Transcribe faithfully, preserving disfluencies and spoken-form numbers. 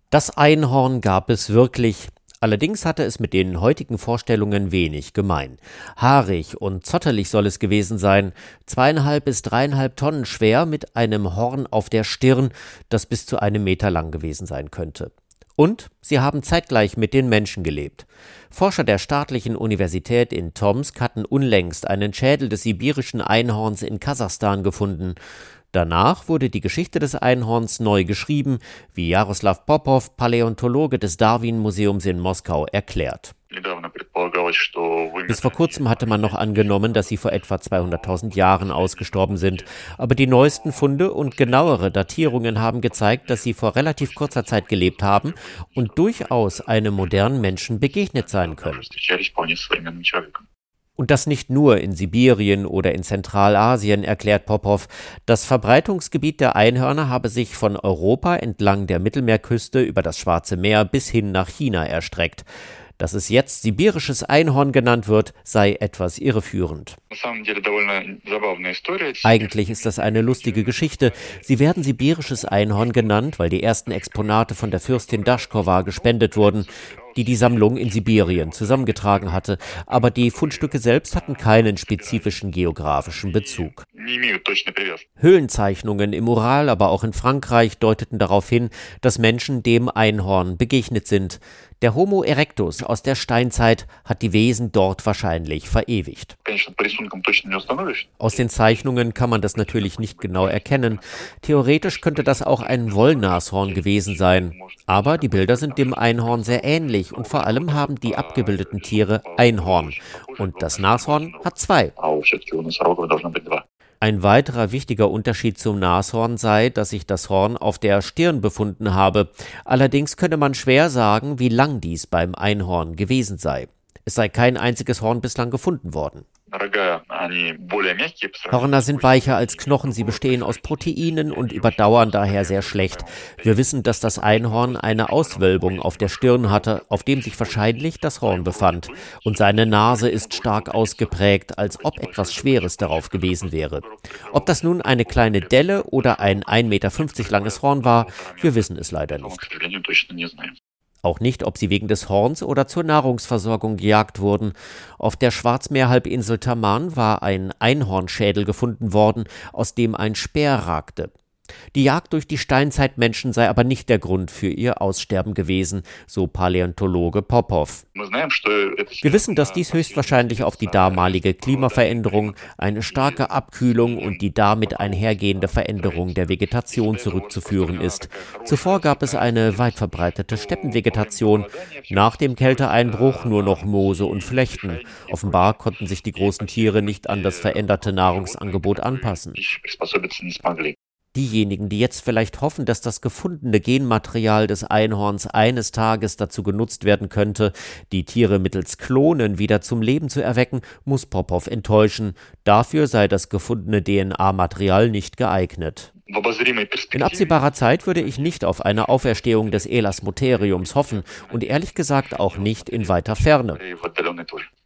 Das Einhorn gab es wirklich. Allerdings hatte es mit den heutigen Vorstellungen wenig gemein. Haarig und zottelig soll es gewesen sein, zweieinhalb bis dreieinhalb Tonnen schwer mit einem Horn auf der Stirn, das bis zu einem Meter lang gewesen sein könnte. Und sie haben zeitgleich mit den Menschen gelebt. Forscher der staatlichen Universität in Tomsk hatten unlängst einen Schädel des sibirischen Einhorns in Kasachstan gefunden. Danach wurde die Geschichte des Einhorns neu geschrieben, wie Jaroslav Popow, Paläontologe des Darwin-Museums in Moskau, erklärt. Bis vor kurzem hatte man noch angenommen, dass sie vor etwa zweihunderttausend Jahren ausgestorben sind. Aber die neuesten Funde und genauere Datierungen haben gezeigt, dass sie vor relativ kurzer Zeit gelebt haben und durchaus einem modernen Menschen begegnet sein können. Und das nicht nur in Sibirien oder in Zentralasien, erklärt Popow. Das Verbreitungsgebiet der Einhörner habe sich von Europa entlang der Mittelmeerküste über das Schwarze Meer bis hin nach China erstreckt. Dass es jetzt sibirisches Einhorn genannt wird, sei etwas irreführend. Eigentlich ist das eine lustige Geschichte. Sie werden sibirisches Einhorn genannt, weil die ersten Exponate von der Fürstin Daschkowa gespendet wurden, die die Sammlung in Sibirien zusammengetragen hatte. Aber die Fundstücke selbst hatten keinen spezifischen geografischen Bezug. Höhlenzeichnungen im Ural, aber auch in Frankreich deuteten darauf hin, dass Menschen dem Einhorn begegnet sind. Der Homo erectus aus der Steinzeit hat die Wesen dort wahrscheinlich verewigt. Aus den Zeichnungen kann man das natürlich nicht genau erkennen. Theoretisch könnte das auch ein Wollnashorn gewesen sein. Aber die Bilder sind dem Einhorn sehr ähnlich und vor allem haben die abgebildeten Tiere ein Horn. Und das Nashorn hat zwei. Ein weiterer wichtiger Unterschied zum Nashorn sei, dass sich das Horn auf der Stirn befunden habe. Allerdings könne man schwer sagen, wie lang dies beim Einhorn gewesen sei. Es sei kein einziges Horn bislang gefunden worden. Hörner sind weicher als Knochen, sie bestehen aus Proteinen und überdauern daher sehr schlecht. Wir wissen, dass das Einhorn eine Auswölbung auf der Stirn hatte, auf dem sich wahrscheinlich das Horn befand. Und seine Nase ist stark ausgeprägt, als ob etwas Schweres darauf gewesen wäre. Ob das nun eine kleine Delle oder ein ein Meter fünfzig langes Horn war, wir wissen es leider nicht. Auch nicht, ob sie wegen des Horns oder zur Nahrungsversorgung gejagt wurden. Auf der Schwarzmeerhalbinsel Taman war ein Einhornschädel gefunden worden, aus dem ein Speer ragte. Die Jagd durch die Steinzeitmenschen sei aber nicht der Grund für ihr Aussterben gewesen, so Paläontologe Popow. Wir wissen, dass dies höchstwahrscheinlich auf die damalige Klimaveränderung, eine starke Abkühlung und die damit einhergehende Veränderung der Vegetation zurückzuführen ist. Zuvor gab es eine weit verbreitete Steppenvegetation, nach dem Kälteeinbruch nur noch Moose und Flechten. Offenbar konnten sich die großen Tiere nicht an das veränderte Nahrungsangebot anpassen. Diejenigen, die jetzt vielleicht hoffen, dass das gefundene Genmaterial des Einhorns eines Tages dazu genutzt werden könnte, die Tiere mittels Klonen wieder zum Leben zu erwecken, muss Popow enttäuschen. Dafür sei das gefundene D N A-Material nicht geeignet. In absehbarer Zeit würde ich nicht auf eine Auferstehung des Elasmotheriums hoffen und ehrlich gesagt auch nicht in weiter Ferne.